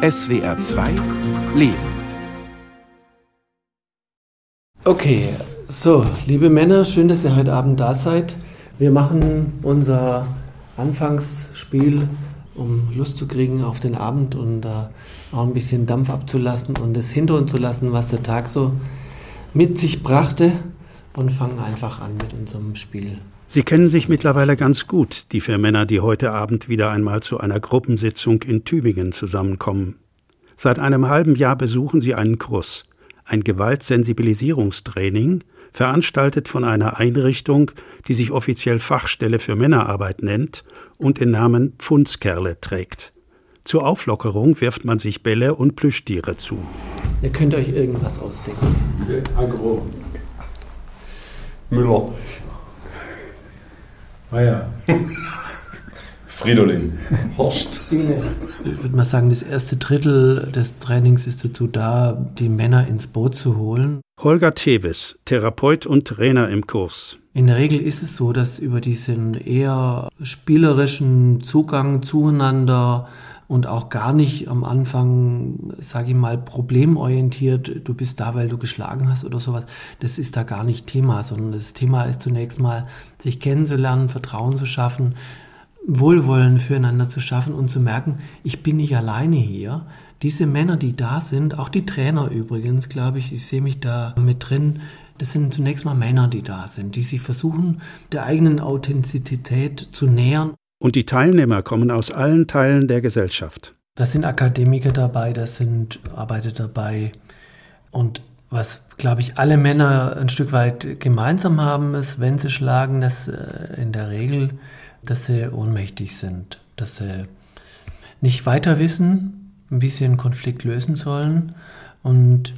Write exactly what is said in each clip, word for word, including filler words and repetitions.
S W R zwei Leben. Okay, so, liebe Männer, schön, dass ihr heute Abend da seid. Wir machen unser Anfangsspiel, um Lust zu kriegen auf den Abend und uh, auch ein bisschen Dampf abzulassen und es hinter uns zu lassen, was der Tag so mit sich brachte, und fangen einfach an mit unserem Spiel. Sie kennen sich mittlerweile ganz gut, die vier Männer, die heute Abend wieder einmal zu einer Gruppensitzung in Tübingen zusammenkommen. Seit einem halben Jahr besuchen sie einen Kurs, ein Gewaltsensibilisierungstraining, veranstaltet von einer Einrichtung, die sich offiziell Fachstelle für Männerarbeit nennt und den Namen Pfundskerle trägt. Zur Auflockerung wirft man sich Bälle und Plüschtiere zu. Ihr könnt euch irgendwas ausdenken. Agro. Müller. Meier. Fridolin. Horst. Ich würde mal sagen, das erste Drittel des Trainings ist dazu da, die Männer ins Boot zu holen. Holger Tevis, Therapeut und Trainer im Kurs. In der Regel ist es so, dass über diesen eher spielerischen Zugang zueinander und auch gar nicht am Anfang, sage ich mal, problemorientiert, du bist da, weil du geschlagen hast oder sowas, das ist da gar nicht Thema, sondern das Thema ist zunächst mal, sich kennenzulernen, Vertrauen zu schaffen, Wohlwollen füreinander zu schaffen und zu merken, ich bin nicht alleine hier. Diese Männer, die da sind, auch die Trainer übrigens, glaube ich, ich sehe mich da mit drin, das sind zunächst mal Männer, die da sind, die sich versuchen, der eigenen Authentizität zu nähern. Und die Teilnehmer kommen aus allen Teilen der Gesellschaft. Da sind Akademiker dabei, da sind Arbeiter dabei. Und was, glaube ich, alle Männer ein Stück weit gemeinsam haben, ist, wenn sie schlagen, dass äh, in der Regel, dass sie ohnmächtig sind, dass sie nicht weiter wissen, wie sie einen Konflikt lösen sollen und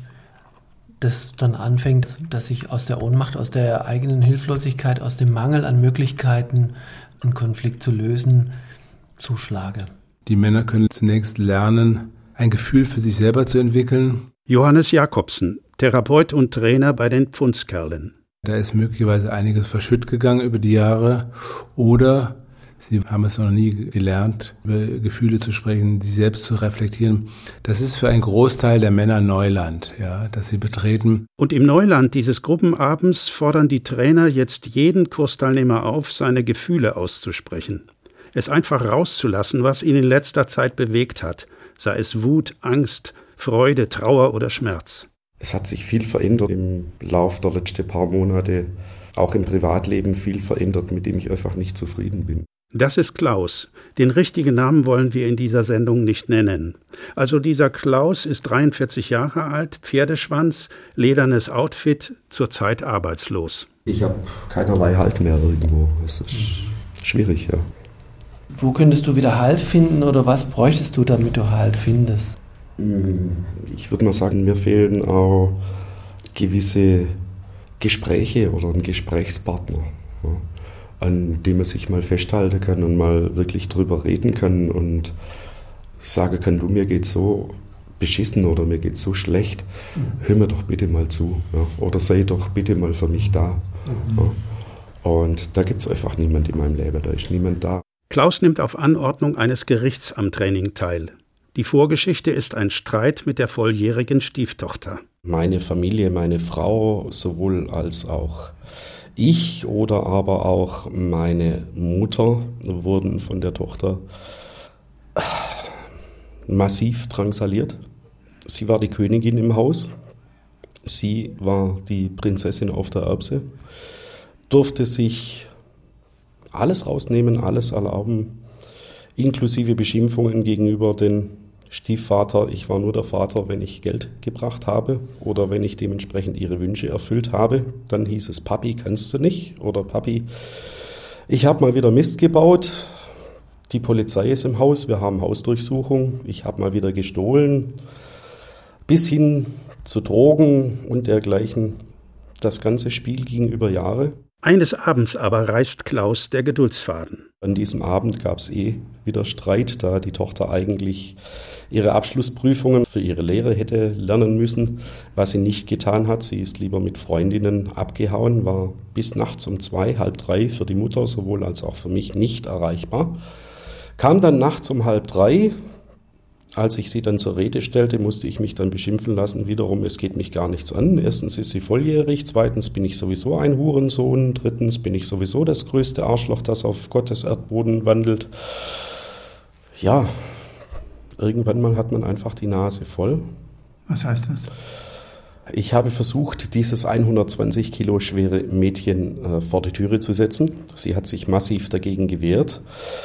das dann anfängt, dass ich aus der Ohnmacht, aus der eigenen Hilflosigkeit, aus dem Mangel an Möglichkeiten, einen Konflikt zu lösen, zuschlage. Die Männer können zunächst lernen, ein Gefühl für sich selber zu entwickeln. Johannes Jakobsen, Therapeut und Trainer bei den Pfundskerlen. Da ist möglicherweise einiges verschütt gegangen über die Jahre oder sie haben es noch nie gelernt, über Gefühle zu sprechen, sie selbst zu reflektieren. Das ist für einen Großteil der Männer Neuland, ja, das sie betreten. Und im Neuland dieses Gruppenabends fordern die Trainer jetzt jeden Kursteilnehmer auf, seine Gefühle auszusprechen. Es einfach rauszulassen, was ihn in letzter Zeit bewegt hat, sei es Wut, Angst, Freude, Trauer oder Schmerz. Es hat sich viel verändert im Lauf der letzten paar Monate, auch im Privatleben viel verändert, mit dem ich einfach nicht zufrieden bin. Das ist Klaus. Den richtigen Namen wollen wir in dieser Sendung nicht nennen. Also dieser Klaus ist dreiundvierzig Jahre alt, Pferdeschwanz, ledernes Outfit, zurzeit arbeitslos. Ich habe keinerlei Halt mehr irgendwo. Es ist schwierig, ja. Wo könntest du wieder Halt finden oder was bräuchtest du, damit du Halt findest? Ich würde mal sagen, mir fehlen auch gewisse Gespräche oder ein Gesprächspartner, ja, an dem man sich mal festhalten kann und mal wirklich drüber reden kann und sagen kann, du, mir geht's so beschissen oder mir geht's so schlecht, hör mir doch bitte mal zu, ja, oder sei doch bitte mal für mich da. Mhm. Ja. Und da gibt es einfach niemand in meinem Leben, da ist niemand da. Klaus nimmt auf Anordnung eines Gerichts am Training teil. Die Vorgeschichte ist ein Streit mit der volljährigen Stieftochter. Meine Familie, meine Frau, sowohl als auch ich oder aber auch meine Mutter wurden von der Tochter massiv drangsaliert. Sie war die Königin im Haus. Sie war die Prinzessin auf der Erbse. Durfte sich alles rausnehmen, alles erlauben, inklusive Beschimpfungen gegenüber den Stiefvater. Ich war nur der Vater, wenn ich Geld gebracht habe oder wenn ich dementsprechend ihre Wünsche erfüllt habe. Dann hieß es, Papi, kannst du nicht? Oder Papi, ich habe mal wieder Mist gebaut. Die Polizei ist im Haus, wir haben Hausdurchsuchung. Ich habe mal wieder gestohlen. Bis hin zu Drogen und dergleichen. Das ganze Spiel ging über Jahre. Eines Abends aber reißt Klaus der Geduldsfaden. An diesem Abend gab es eh wieder Streit, da die Tochter eigentlich ihre Abschlussprüfungen für ihre Lehre hätte lernen müssen, was sie nicht getan hat. Sie ist lieber mit Freundinnen abgehauen, war bis nachts um zwei, halb drei für die Mutter sowohl als auch für mich nicht erreichbar. Kam dann nachts um halb drei, Als ich sie dann zur Rede stellte, musste ich mich dann beschimpfen lassen, wiederum, es geht mich gar nichts an. Erstens ist sie volljährig, zweitens bin ich sowieso ein Hurensohn, drittens bin ich sowieso das größte Arschloch, das auf Gottes Erdboden wandelt. Ja, irgendwann mal hat man einfach die Nase voll. Was heißt das? Ich habe versucht, dieses hundertzwanzig Kilo schwere Mädchen äh, vor die Türe zu setzen. Sie hat sich massiv dagegen gewehrt.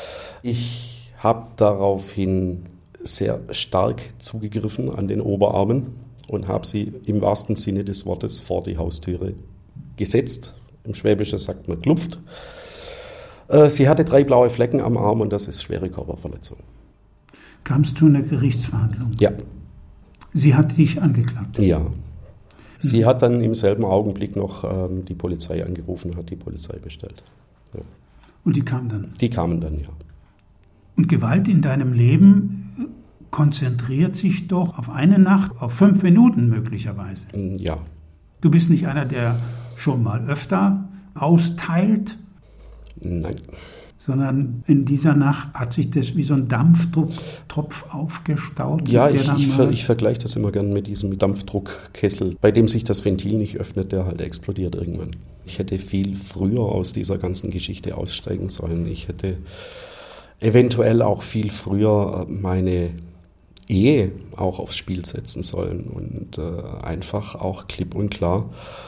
Ich habe daraufhin sehr stark zugegriffen an den Oberarmen und habe sie im wahrsten Sinne des Wortes vor die Haustüre gesetzt. Im Schwäbischen sagt man klupft. Äh, sie hatte drei blaue Flecken am Arm und das ist schwere Körperverletzung. Kam es zu einer Gerichtsverhandlung? Ja. Sie hat dich angeklagt? Ja. Sie hat dann im selben Augenblick noch ähm, die Polizei angerufen, hat die Polizei bestellt. Ja. Und die kam dann? Die kamen dann, ja. Und Gewalt in deinem Leben konzentriert sich doch auf eine Nacht, auf fünf Minuten möglicherweise. Ja. Du bist nicht einer, der schon mal öfter austeilt? Nein. Sondern in dieser Nacht hat sich das wie so ein Dampfdrucktopf aufgestaut. Ja, ich, ich, ver, ich vergleiche das immer gern mit diesem Dampfdruckkessel, bei dem sich das Ventil nicht öffnet, der halt explodiert irgendwann. Ich hätte viel früher aus dieser ganzen Geschichte aussteigen sollen. Ich hätte eventuell auch viel früher meine Ehe auch aufs Spiel setzen sollen und äh, einfach auch klipp und klar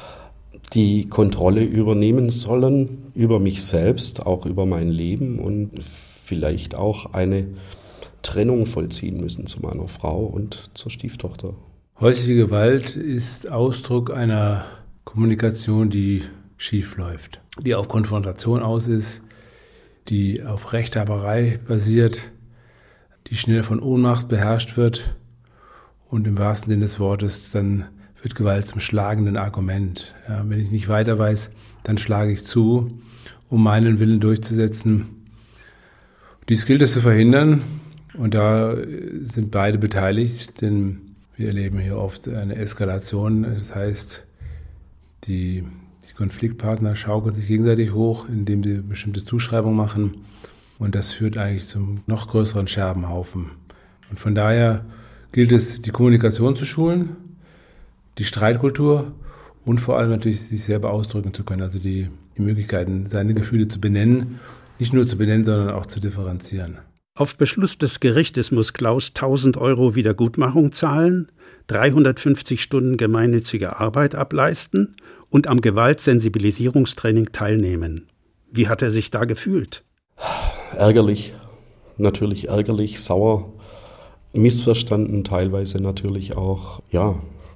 die Kontrolle übernehmen sollen über mich selbst, auch über mein Leben und vielleicht auch eine Trennung vollziehen müssen zu meiner Frau und zur Stieftochter. Häusliche Gewalt ist Ausdruck einer Kommunikation, die schief läuft, die auf Konfrontation aus ist, die auf Rechthaberei basiert, die schnell von Ohnmacht beherrscht wird und im wahrsten Sinne des Wortes dann wird Gewalt zum schlagenden Argument. Ja, wenn ich nicht weiter weiß, dann schlage ich zu, um meinen Willen durchzusetzen. Dies gilt es zu verhindern und da sind beide beteiligt, denn wir erleben hier oft eine Eskalation. Das heißt, die, die Konfliktpartner schaukeln sich gegenseitig hoch, indem sie bestimmte Zuschreibungen machen und das führt eigentlich zum noch größeren Scherbenhaufen. Und von daher gilt es, die Kommunikation zu schulen, die Streitkultur und vor allem natürlich sich selber ausdrücken zu können, also die, die Möglichkeiten, seine Gefühle zu benennen, nicht nur zu benennen, sondern auch zu differenzieren. Auf Beschluss des Gerichtes muss Klaus tausend Euro Wiedergutmachung zahlen, dreihundertfünfzig Stunden gemeinnützige Arbeit ableisten und am Gewaltsensibilisierungstraining teilnehmen. Wie hat er sich da gefühlt? Ärgerlich, natürlich ärgerlich, sauer, missverstanden teilweise natürlich auch, ja.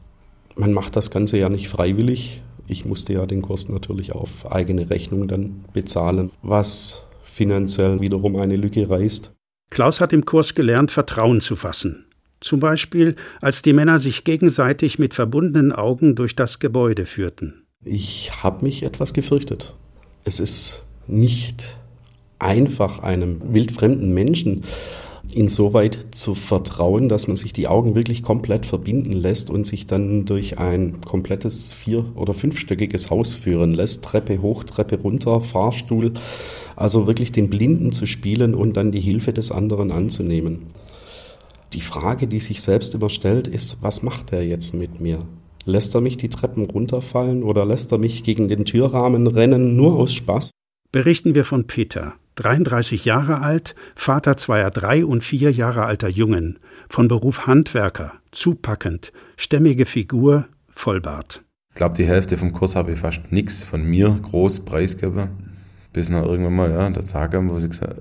Man macht das Ganze ja nicht freiwillig. Ich musste ja den Kurs natürlich auf eigene Rechnung dann bezahlen, was finanziell wiederum eine Lücke reißt. Klaus hat im Kurs gelernt, Vertrauen zu fassen. Zum Beispiel, als die Männer sich gegenseitig mit verbundenen Augen durch das Gebäude führten. Ich habe mich etwas gefürchtet. Es ist nicht einfach, einem wildfremden Menschen insoweit zu vertrauen, dass man sich die Augen wirklich komplett verbinden lässt und sich dann durch ein komplettes vier- oder fünfstöckiges Haus führen lässt. Treppe hoch, Treppe runter, Fahrstuhl. Also wirklich den Blinden zu spielen und dann die Hilfe des anderen anzunehmen. Die Frage, die sich selbst immer stellt, ist, was macht er jetzt mit mir? Lässt er mich die Treppen runterfallen oder lässt er mich gegen den Türrahmen rennen, nur aus Spaß? Berichten wir von Peter, dreiunddreißig Jahre alt, Vater zweier drei- und vier Jahre alter Jungen, von Beruf Handwerker, zupackend, stämmige Figur, Vollbart. Ich glaube, die Hälfte vom Kurs habe ich fast nichts von mir groß preisgegeben, bis noch irgendwann mal, ja, der Tag kam, wo, gesagt,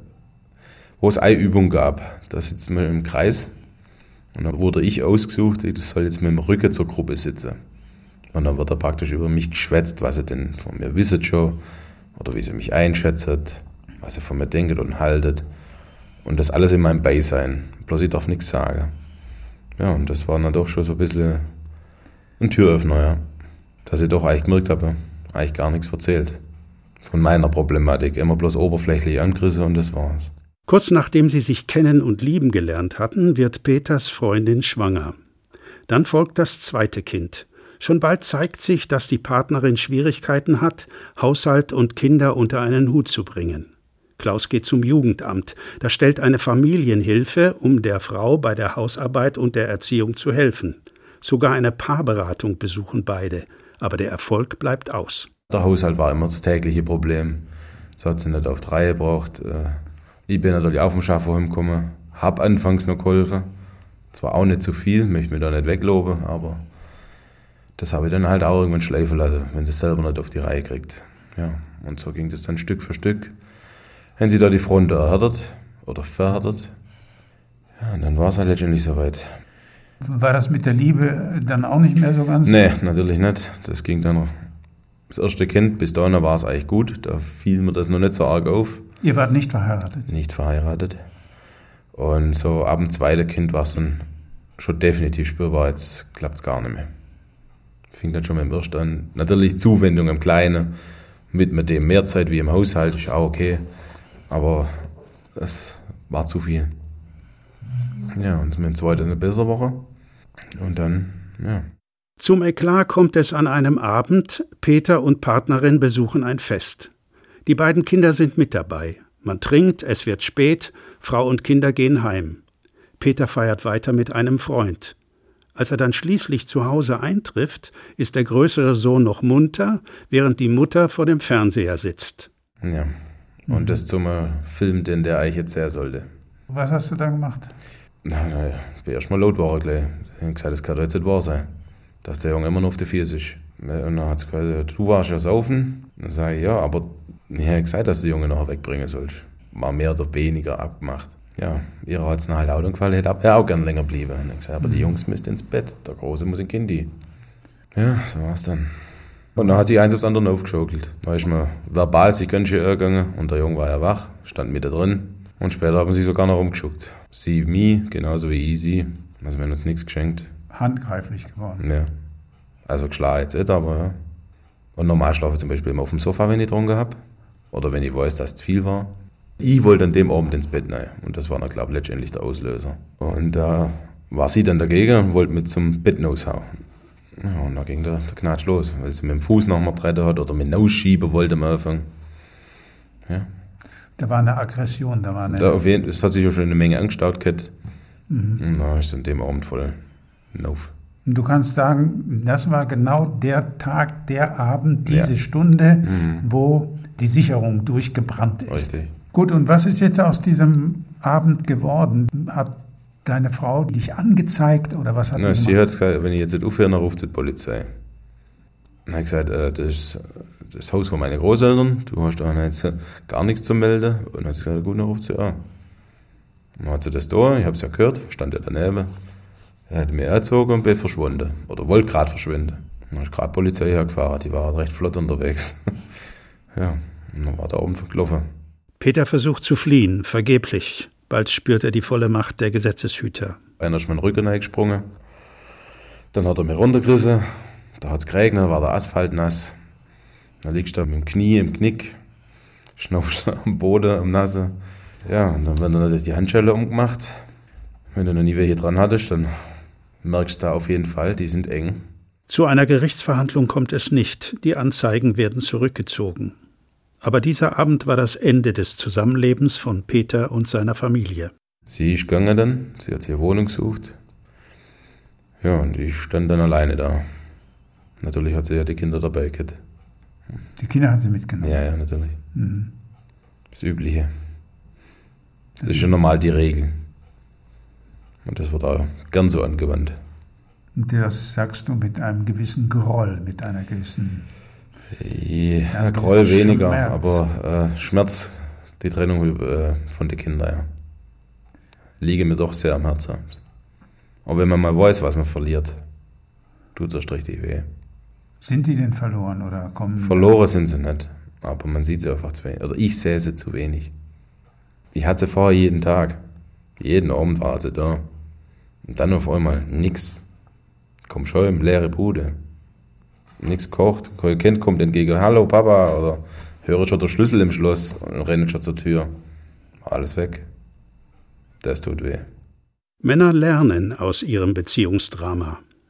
wo es eine Übung gab. Da sitzt man im Kreis und dann wurde ich ausgesucht, ich soll jetzt mit dem Rücken zur Gruppe sitzen. Und dann wird er praktisch über mich geschwätzt, was er denn von mir wisset schon, oder wie sie mich einschätzt, was sie von mir denkt und haltet. Und das alles in meinem Beisein. Bloß ich darf nichts sagen. Ja, und das war dann doch schon so ein bisschen ein Türöffner, ja. Dass ich doch eigentlich gemerkt habe, eigentlich gar nichts erzählt. Von meiner Problematik. Immer bloß oberflächlich angerissen und das war's. Kurz nachdem sie sich kennen und lieben gelernt hatten, wird Peters Freundin schwanger. Dann folgt das zweite Kind. Schon bald zeigt sich, dass die Partnerin Schwierigkeiten hat, Haushalt und Kinder unter einen Hut zu bringen. Klaus geht zum Jugendamt. Da stellt eine Familienhilfe, um der Frau bei der Hausarbeit und der Erziehung zu helfen. Sogar eine Paarberatung besuchen beide. Aber der Erfolg bleibt aus. Der Haushalt war immer das tägliche Problem. Das hat sie nicht auf die Reihe gebracht. Ich bin natürlich auf dem Schaffen heimgekommen, habe anfangs noch geholfen. Zwar auch nicht zu viel, möchte mich da nicht wegloben, aber das habe ich dann halt auch irgendwann schleifen lassen, wenn sie es selber nicht auf die Reihe kriegt. Ja, und so ging das dann Stück für Stück. Haben sie da die Front erhärtet oder verhärtet. Ja, und dann war es halt letztendlich soweit. War das mit der Liebe dann auch nicht mehr so ganz? Nee, natürlich nicht. Das ging dann noch. Das erste Kind, bis dahin war es eigentlich gut. Da fiel mir das noch nicht so arg auf. Ihr wart nicht verheiratet? Nicht verheiratet. Und so ab dem zweiten Kind war es dann schon definitiv spürbar, jetzt klappt es gar nicht mehr. Fing dann schon mit dem ersten an. Natürlich Zuwendung im Kleinen, mit, mit dem mehr Zeit wie im Haushalt, ist auch okay. Aber es war zu viel. Ja, und mit dem zweiten eine bessere Woche. Und dann, ja. Zum Eklat kommt es an einem Abend. Peter und Partnerin besuchen ein Fest. Die beiden Kinder sind mit dabei. Man trinkt, es wird spät, Frau und Kinder gehen heim. Peter feiert weiter mit einem Freund. Als er dann schließlich zu Hause eintrifft, ist der größere Sohn noch munter, während die Mutter vor dem Fernseher sitzt. Ja, und mhm. das zum Film, den der eigentlich jetzt her sollte. Was hast du da gemacht? Na, na, ich bin erst mal laut war gleich. Ich habe gesagt, das kann doch jetzt nicht wahr sein, dass der Junge immer noch auf der Vier ist. Und dann hat sie gesagt, du warst ja saufen. Dann sage ich, ja, aber ich habe gesagt, dass du den Junge nachher wegbringen sollst. War mehr oder weniger abgemacht. Ja, ihrer hat es halt auch gefallen, hätte er auch gerne länger bleiben. Und ich gesagt, aber die Jungs müssen ins Bett, der Große muss in Kindi. Ja, so war es dann. Und dann hat sich eins aufs andere aufgeschaukelt. Da ist mir verbal sich ganz schön gegangen und der Junge war ja wach, stand mit da drin. Und später haben sie sogar noch rumgeschuckt. Sie, mich, genauso wie ich sie. Also wir haben uns nichts geschenkt. Handgreiflich geworden. Ja. Also geschlagen jetzt nicht, aber ja. Und normal schlafe ich zum Beispiel immer auf dem Sofa, wenn ich getrunken habe. Oder wenn ich weiß, dass es zu viel war. Ich wollte an dem Abend ins Bett rein. Und das war dann, glaube ich, letztendlich der Auslöser. Und da äh, war sie dann dagegen und wollte mit zum Bett raushauen. Ja, und da ging der, der Knatsch los, weil sie mit dem Fuß noch mal getreten hat oder mit rausschieben wollte am Anfang. Ja. Da war eine Aggression, da war eine... Da auf jeden, es hat sich ja schon eine Menge angestaut gehabt. Mhm. Und da ist an dem Abend voll hinauf. Du kannst sagen, das war genau der Tag, der Abend, diese ja. Stunde, mhm. wo die Sicherung durchgebrannt ist. Richtig. Gut, und was ist jetzt aus diesem Abend geworden? Hat deine Frau dich angezeigt oder was hat Na, sie gemacht? Sie hat gesagt, wenn ich jetzt nicht aufhöre, dann ruft sie die Polizei. Dann habe ich gesagt, äh, das ist das Haus von meinen Großeltern, du hast da jetzt gar nichts zu melden. Und dann hat sie gesagt, gut, dann ruft sie an. Dann hat sie das da, ich habe es ja gehört, stand ja daneben. Er hat mich erzogen und bin verschwunden. Oder wollte gerade verschwinden. Dann ist gerade die Polizei hergefahren, die war recht flott unterwegs. Ja, und dann war der oben gelaufen. Peter versucht zu fliehen, vergeblich. Bald spürt er die volle Macht der Gesetzeshüter. Einer ist mir in den Rücken eingesprungen. Dann hat er mich runtergerissen. Da hat es geregnet, war der Asphalt nass. Dann liegst du da mit dem Knie im Knick, schnaufst am Boden, am Nasse. Ja, und dann werden dann natürlich die Handschellen umgemacht. Wenn du noch nie welche dran hattest, dann merkst du da auf jeden Fall, die sind eng. Zu einer Gerichtsverhandlung kommt es nicht. Die Anzeigen werden zurückgezogen. Aber dieser Abend war das Ende des Zusammenlebens von Peter und seiner Familie. Sie ist gegangen dann, sie hat sich eine Wohnung gesucht. Ja, und ich stand dann alleine da. Natürlich hat sie ja die Kinder dabei gehabt. Die Kinder hat sie mitgenommen? Ja, ja, natürlich. Mhm. Das Übliche. Das, das ist schon normal die Regel. Und das wird auch gern so angewandt. Und das sagst du mit einem gewissen Groll, mit einer gewissen... Ja, Groll weniger, Schmerz. aber äh, Schmerz, die Trennung äh, von den Kindern, ja. Liege mir doch sehr am Herzen. Aber wenn man mal weiß, was man verliert, tut es erst richtig weh. Sind die denn verloren oder kommen? Verloren sind sie nicht, aber man sieht sie einfach zu wenig. Oder ich sehe sie zu wenig. Ich hatte sie vorher jeden Tag. Jeden Abend war sie da. Und dann auf einmal nix. Komm schon im leere Bude. Nichts kocht, kein Kind kommt entgegen, hallo Papa, oder höre schon der Schlüssel im Schloss und rennt schon zur Tür. Alles weg. Das tut weh. Männer lernen aus ihrem Beziehungsdrama.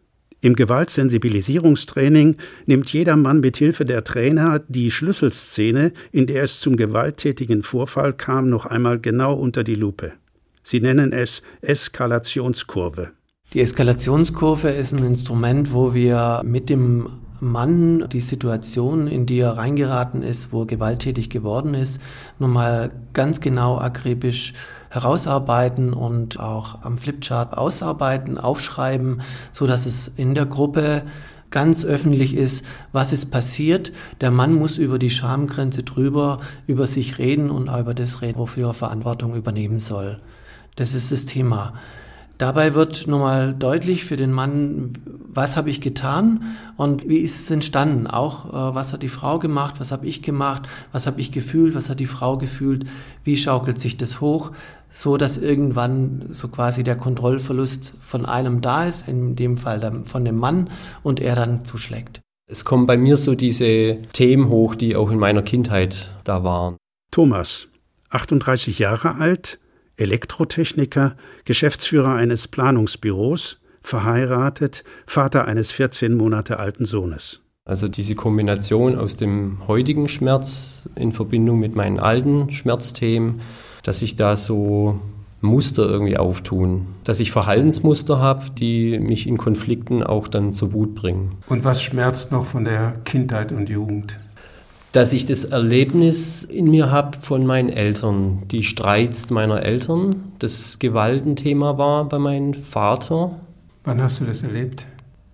Im Gewaltsensibilisierungstraining nimmt jeder Mann mit Hilfe der Trainer die Schlüsselszene, in der es zum gewalttätigen Vorfall kam, noch einmal genau unter die Lupe. Sie nennen es Eskalationskurve. Die Eskalationskurve ist ein Instrument, wo wir mit dem Mann die Situation, in die er reingeraten ist, wo er gewalttätig geworden ist, nochmal ganz genau akribisch herausarbeiten und auch am Flipchart ausarbeiten, aufschreiben, so dass es in der Gruppe ganz öffentlich ist, was ist passiert. Der Mann muss über die Schamgrenze drüber, über sich reden und auch über das reden, wofür er Verantwortung übernehmen soll. Das ist das Thema. Dabei wird nochmal deutlich für den Mann, was habe ich getan und wie ist es entstanden. Auch, äh, was hat die Frau gemacht, was habe ich gemacht, was habe ich gefühlt, was hat die Frau gefühlt, wie schaukelt sich das hoch, so dass irgendwann so quasi der Kontrollverlust von einem da ist, in dem Fall dann von dem Mann, und er dann zuschlägt. Es kommen bei mir so diese Themen hoch, die auch in meiner Kindheit da waren. Thomas, achtunddreißig Jahre alt, Elektrotechniker, Geschäftsführer eines Planungsbüros, verheiratet, Vater eines vierzehn Monate alten Sohnes. Also diese Kombination aus dem heutigen Schmerz in Verbindung mit meinen alten Schmerzthemen, dass sich da so Muster irgendwie auftun, dass ich Verhaltensmuster habe, die mich in Konflikten auch dann zur Wut bringen. Und was schmerzt noch von der Kindheit und Jugend? Dass ich das Erlebnis in mir habe von meinen Eltern, die Streits meiner Eltern, das Gewaltenthema war bei meinem Vater. Wann hast du das erlebt?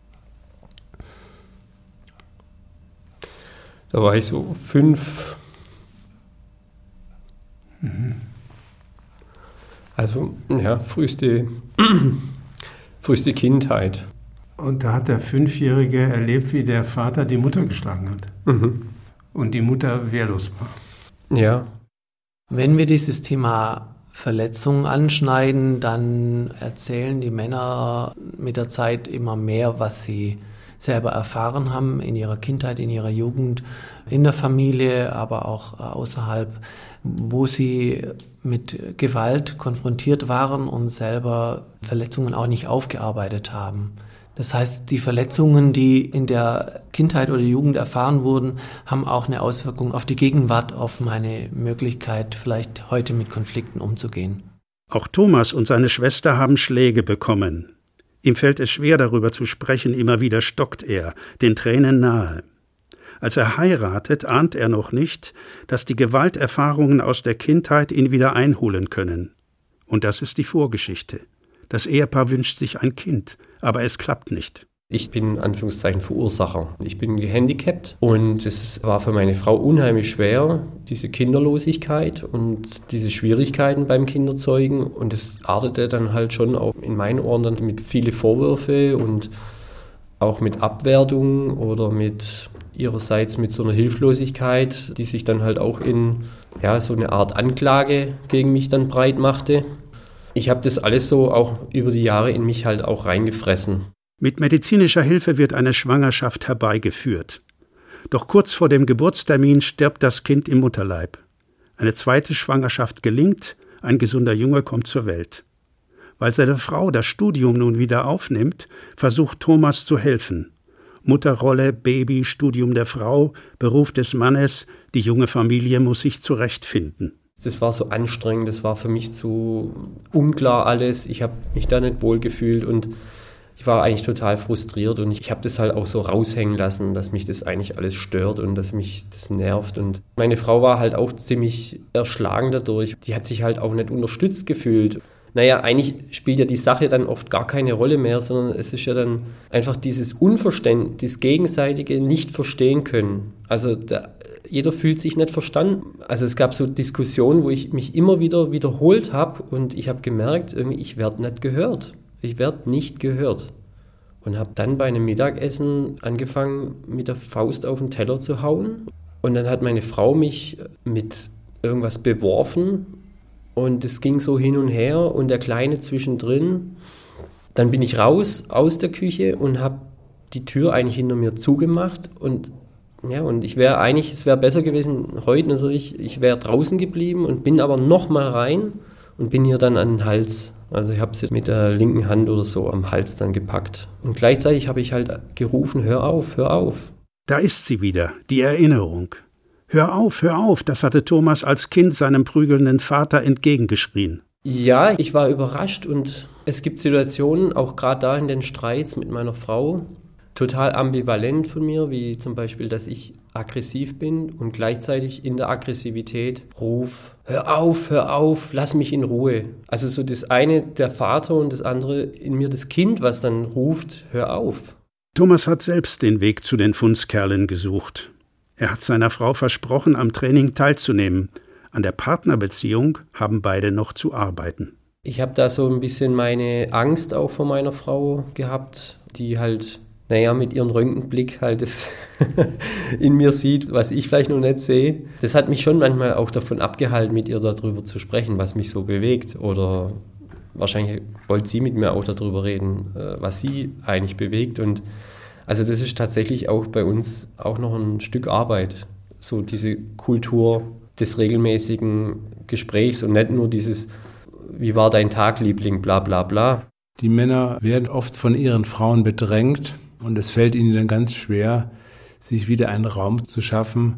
Da war ich so fünf. Mhm. Also, ja, früheste, früheste Kindheit. Und da hat der Fünfjährige erlebt, wie der Vater die Mutter geschlagen hat. Mhm. Und die Mutter wehrlos war. Ja. Wenn wir dieses Thema Verletzungen anschneiden, dann erzählen die Männer mit der Zeit immer mehr, was sie selber erfahren haben in ihrer Kindheit, in ihrer Jugend, in der Familie, aber auch außerhalb, wo sie mit Gewalt konfrontiert waren und selber Verletzungen auch nicht aufgearbeitet haben. Das heißt, die Verletzungen, die in der Kindheit oder Jugend erfahren wurden, haben auch eine Auswirkung auf die Gegenwart, auf meine Möglichkeit, vielleicht heute mit Konflikten umzugehen. Auch Thomas und seine Schwester haben Schläge bekommen. Ihm fällt es schwer, darüber zu sprechen, immer wieder stockt er, den Tränen nahe. Als er heiratet, ahnt er noch nicht, dass die Gewalterfahrungen aus der Kindheit ihn wieder einholen können. Und das ist die Vorgeschichte. Das Ehepaar wünscht sich ein Kind, aber es klappt nicht. Ich bin in Anführungszeichen Verursacher. Ich bin gehandicapt und es war für meine Frau unheimlich schwer, diese Kinderlosigkeit und diese Schwierigkeiten beim Kinderzeugen. Und es artete dann halt schon auch in meinen Ohren dann mit viele Vorwürfe und auch mit Abwertung oder mit ihrerseits mit so einer Hilflosigkeit, die sich dann halt auch in ja, so eine Art Anklage gegen mich dann breit machte. Ich habe das alles so auch über die Jahre in mich halt auch reingefressen. Mit medizinischer Hilfe wird eine Schwangerschaft herbeigeführt. Doch kurz vor dem Geburtstermin stirbt das Kind im Mutterleib. Eine zweite Schwangerschaft gelingt, ein gesunder Junge kommt zur Welt. Weil seine Frau das Studium nun wieder aufnimmt, versucht Thomas zu helfen. Mutterrolle, Baby, Studium der Frau, Beruf des Mannes, die junge Familie muss sich zurechtfinden. Das war so anstrengend, das war für mich zu unklar alles. Ich habe mich da nicht wohl gefühlt und ich war eigentlich total frustriert und ich habe das halt auch so raushängen lassen, dass mich das eigentlich alles stört und dass mich das nervt. Und meine Frau war halt auch ziemlich erschlagen dadurch. Die hat sich halt auch nicht unterstützt gefühlt. Naja, eigentlich spielt ja die Sache dann oft gar keine Rolle mehr, sondern es ist ja dann einfach dieses Unverständnis, das gegenseitige Nicht-Verstehen können. Also da, jeder fühlt sich nicht verstanden. Also es gab so Diskussionen, wo ich mich immer wieder wiederholt habe und ich habe gemerkt, irgendwie, ich werde nicht gehört. Ich werde nicht gehört. Und habe dann bei einem Mittagessen angefangen, mit der Faust auf den Teller zu hauen. Und dann hat meine Frau mich mit irgendwas beworfen. Und es ging so hin und her und der Kleine zwischendrin. Dann bin ich raus aus der Küche und habe die Tür eigentlich hinter mir zugemacht. Und ja, und ich wäre eigentlich, es wäre besser gewesen, heute natürlich, ich wäre draußen geblieben und bin aber nochmal rein und bin ihr dann an den Hals Also ich habe sie mit der linken Hand oder so am Hals dann gepackt. Und gleichzeitig habe ich halt gerufen, hör auf, hör auf. Da ist sie wieder, die Erinnerung. Hör auf, hör auf, das hatte Thomas als Kind seinem prügelnden Vater entgegengeschrien. Ja, ich war überrascht und es gibt Situationen, auch gerade da in den Streits mit meiner Frau, total ambivalent von mir, wie zum Beispiel, dass ich aggressiv bin und gleichzeitig in der Aggressivität ruf, hör auf, hör auf, lass mich in Ruhe. Also so das eine der Vater und das andere in mir das Kind, was dann ruft, hör auf. Thomas hat selbst den Weg zu den Fundskerlen gesucht. Er hat seiner Frau versprochen, am Training teilzunehmen. An der Partnerbeziehung haben beide noch zu arbeiten. Ich habe da so ein bisschen meine Angst auch vor meiner Frau gehabt, die halt, naja, mit ihrem Röntgenblick halt das in mir sieht, was ich vielleicht noch nicht sehe. Das hat mich schon manchmal auch davon abgehalten, mit ihr darüber zu sprechen, was mich so bewegt. Oder wahrscheinlich wollte sie mit mir auch darüber reden, was sie eigentlich bewegt. Und also das ist tatsächlich auch bei uns auch noch ein Stück Arbeit, so diese Kultur des regelmäßigen Gesprächs und nicht nur dieses, wie war dein Tag, Liebling, bla bla bla. Die Männer werden oft von ihren Frauen bedrängt und es fällt ihnen dann ganz schwer, sich wieder einen Raum zu schaffen,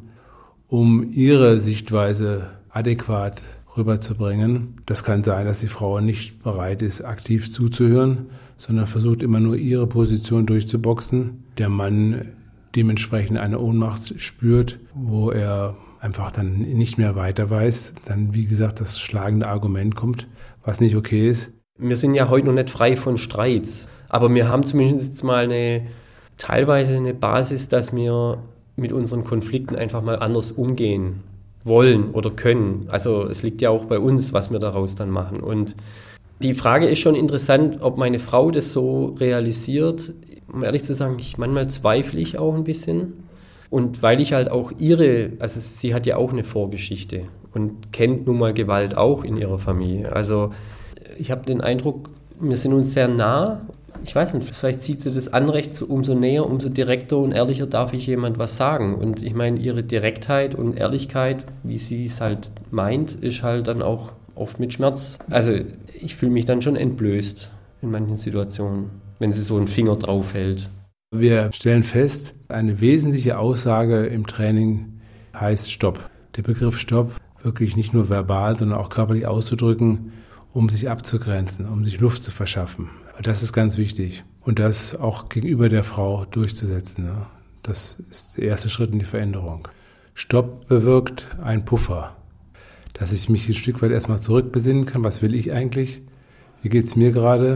um ihre Sichtweise adäquat rüberzubringen. Das kann sein, dass die Frau nicht bereit ist, aktiv zuzuhören, sondern versucht immer nur ihre Position durchzuboxen. Der Mann dementsprechend eine Ohnmacht spürt, wo er einfach dann nicht mehr weiter weiß. Dann, wie gesagt, das schlagende Argument kommt, was nicht okay ist. Wir sind ja heute noch nicht frei von Streits, aber wir haben zumindest jetzt mal eine, teilweise eine Basis, dass wir mit unseren Konflikten einfach mal anders umgehen wollen oder können. Also es liegt ja auch bei uns, was wir daraus dann machen. Und die Frage ist schon interessant, ob meine Frau das so realisiert. Um ehrlich zu sagen, ich, manchmal zweifle ich auch ein bisschen. Und weil ich halt auch ihre, also sie hat ja auch eine Vorgeschichte und kennt nun mal Gewalt auch in ihrer Familie. Also ich habe den Eindruck, wir sind uns sehr nah. Ich weiß nicht, vielleicht zieht sie das Anrecht so umso näher, umso direkter und ehrlicher darf ich jemand was sagen. Und ich meine, ihre Direktheit und Ehrlichkeit, wie sie es halt meint, ist halt dann auch oft mit Schmerz. Also ich fühle mich dann schon entblößt in manchen Situationen, wenn sie so einen Finger drauf hält. Wir stellen fest, eine wesentliche Aussage im Training heißt Stopp. Der Begriff Stopp wirklich nicht nur verbal, sondern auch körperlich auszudrücken, um sich abzugrenzen, um sich Luft zu verschaffen. Das ist ganz wichtig. Und das auch gegenüber der Frau durchzusetzen. Das ist der erste Schritt in die Veränderung. Stopp bewirkt einen Puffer, dass ich mich ein Stück weit erstmal zurückbesinnen kann. Was will ich eigentlich? Wie geht es mir gerade?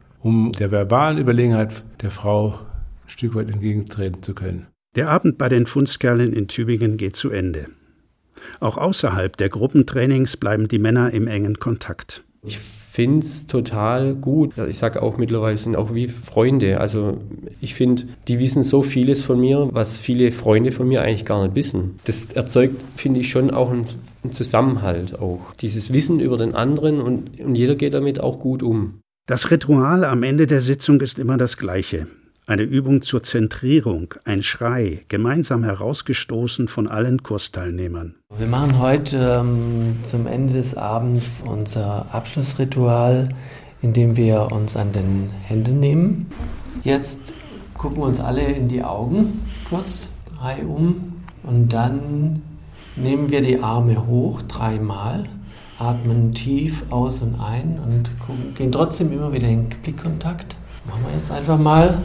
Um der verbalen Überlegenheit der Frau ein Stück weit entgegentreten zu können. Der Abend bei den Fundskerlen in Tübingen geht zu Ende. Auch außerhalb der Gruppentrainings bleiben die Männer im engen Kontakt. Ich finde es total gut. Ich sage auch mittlerweile, sind auch wie Freunde. Also ich finde, die wissen so vieles von mir, was viele Freunde von mir eigentlich gar nicht wissen. Das erzeugt, finde ich, schon auch einen, einen Zusammenhalt auch. Dieses Wissen über den anderen und, und jeder geht damit auch gut um. Das Ritual am Ende der Sitzung ist immer das gleiche. Eine Übung zur Zentrierung, ein Schrei, gemeinsam herausgestoßen von allen Kursteilnehmern. Wir machen heute ähm, zum Ende des Abends unser Abschlussritual, indem wir uns an den Händen nehmen. Jetzt gucken wir uns alle in die Augen, kurz, drei um. Und dann nehmen wir die Arme hoch, dreimal, atmen tief aus und ein und gucken, gehen trotzdem immer wieder in Blickkontakt. Machen wir jetzt einfach mal.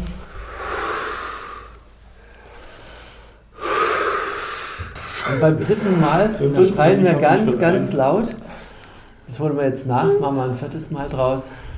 Und beim dritten Mal, da schreien wir ganz, ganz laut. Das wollen wir jetzt nach, machen wir ein viertes Mal draus.